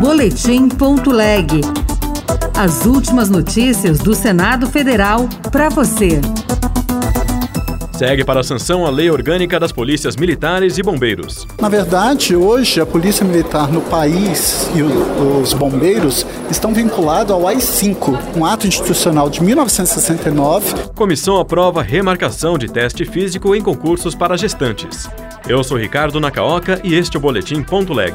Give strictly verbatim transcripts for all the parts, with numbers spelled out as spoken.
boletim ponto leg. As últimas notícias do Senado Federal para você. Segue para a sanção a Lei Orgânica das Polícias Militares e Bombeiros. Na verdade, hoje a Polícia Militar no país e os bombeiros estão vinculados ao A I cinco, um ato institucional de mil novecentos e sessenta e nove. Comissão aprova remarcação de teste físico em concursos para gestantes. Eu sou Ricardo Nakaoka e este é o boletim ponto leg.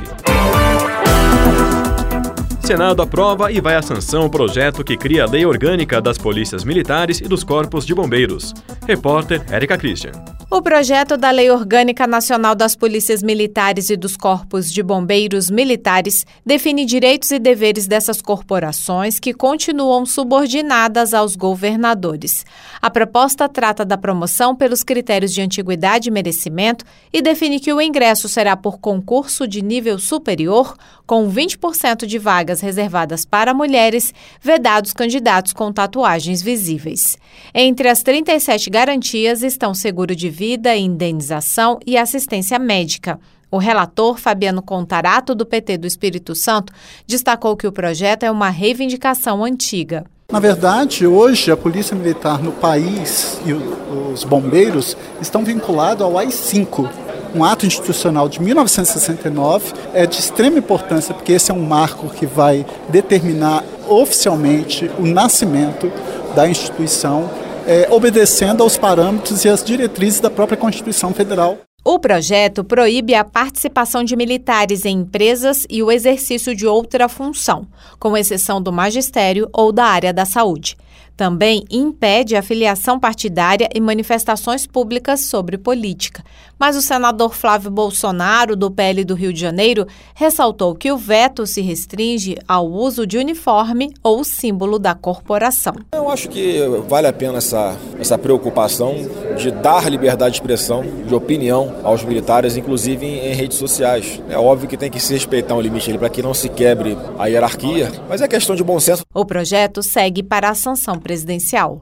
Senado aprova e vai à sanção o projeto que cria a Lei Orgânica das Polícias Militares e dos Corpos de Bombeiros. Repórter Érica Christian. O projeto da Lei Orgânica Nacional das Polícias Militares e dos Corpos de Bombeiros Militares define direitos e deveres dessas corporações que continuam subordinadas aos governadores. A proposta trata da promoção pelos critérios de antiguidade e merecimento e define que o ingresso será por concurso de nível superior, com vinte por cento de vagas reservadas para mulheres, vedados candidatos com tatuagens visíveis. Entre as trinta e sete garantias estão seguro de vida, indenização e assistência médica. O relator, Fabiano Contarato, do P T do Espírito Santo, destacou que o projeto é uma reivindicação antiga. Na verdade, hoje a Polícia Militar no país e os bombeiros estão vinculados ao A I cinco, um ato institucional de mil novecentos e sessenta e nove. É de extrema importância porque esse é um marco que vai determinar oficialmente o nascimento da instituição, É, obedecendo aos parâmetros e às diretrizes da própria Constituição Federal. O projeto proíbe a participação de militares em empresas e o exercício de outra função, com exceção do magistério ou da área da saúde. Também impede a filiação partidária e manifestações públicas sobre política. Mas o senador Flávio Bolsonaro, do P L do Rio de Janeiro, ressaltou que o veto se restringe ao uso de uniforme ou símbolo da corporação. Eu acho que vale a pena essa, essa preocupação de dar liberdade de expressão, de opinião aos militares, inclusive em, em redes sociais. É óbvio que tem que se respeitar um limite para que não se quebre a hierarquia, mas é questão de bom senso. O projeto segue para a sanção presidencial.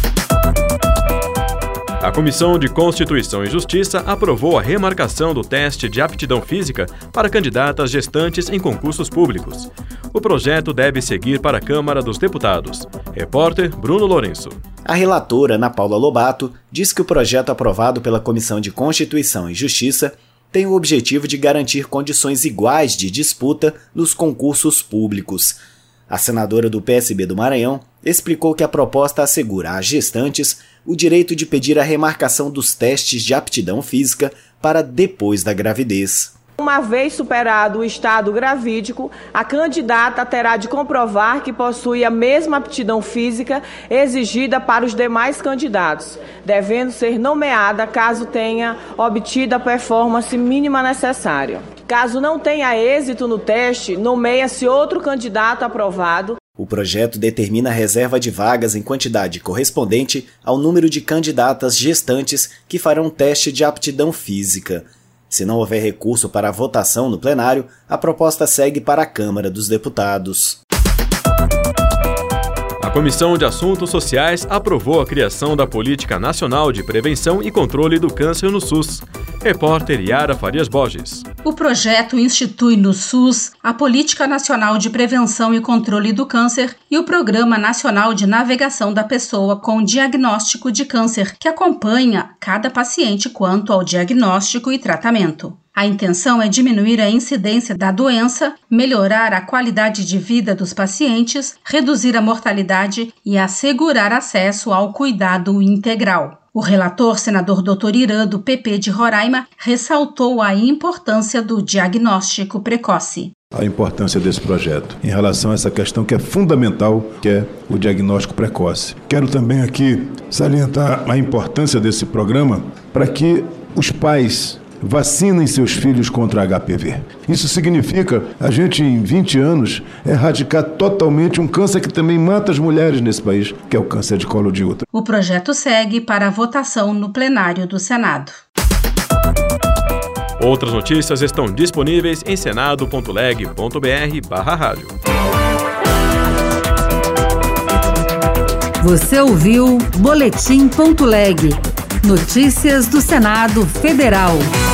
A Comissão de Constituição e Justiça aprovou a remarcação do teste de aptidão física para candidatas gestantes em concursos públicos. O projeto deve seguir para a Câmara dos Deputados. Repórter Bruno Lourenço. A relatora, Ana Paula Lobato, diz que o projeto aprovado pela Comissão de Constituição e Justiça tem o objetivo de garantir condições iguais de disputa nos concursos públicos. A senadora do P S B do Maranhão explicou que a proposta assegura às gestantes o direito de pedir a remarcação dos testes de aptidão física para depois da gravidez. Uma vez superado o estado gravídico, a candidata terá de comprovar que possui a mesma aptidão física exigida para os demais candidatos, devendo ser nomeada caso tenha obtido a performance mínima necessária. Caso não tenha êxito no teste, nomeia-se outro candidato aprovado. O projeto determina a reserva de vagas em quantidade correspondente ao número de candidatas gestantes que farão teste de aptidão física. Se não houver recurso para a votação no plenário, a proposta segue para a Câmara dos Deputados. A Comissão de Assuntos Sociais aprovou a criação da Política Nacional de Prevenção e Controle do Câncer no SUS. Repórter Yara Farias Borges. O projeto institui no SUS a Política Nacional de Prevenção e Controle do Câncer e o Programa Nacional de Navegação da Pessoa com Diagnóstico de Câncer, que acompanha cada paciente quanto ao diagnóstico e tratamento. A intenção é diminuir a incidência da doença, melhorar a qualidade de vida dos pacientes, reduzir a mortalidade e assegurar acesso ao cuidado integral. O relator, senador doutor Irã, do P P de Roraima, ressaltou a importância do diagnóstico precoce. A importância desse projeto em relação a essa questão que é fundamental, que é o diagnóstico precoce. Quero também aqui salientar a importância desse programa para que os pais vacinem seus filhos contra H P V. Isso significa a gente, em vinte anos, erradicar totalmente um câncer que também mata as mulheres nesse país, que é o câncer de colo de útero. O projeto segue para a votação no plenário do Senado. Outras notícias estão disponíveis em senado ponto leg ponto br barra rádio. Você ouviu Boletim ponto leg. Notícias do Senado Federal.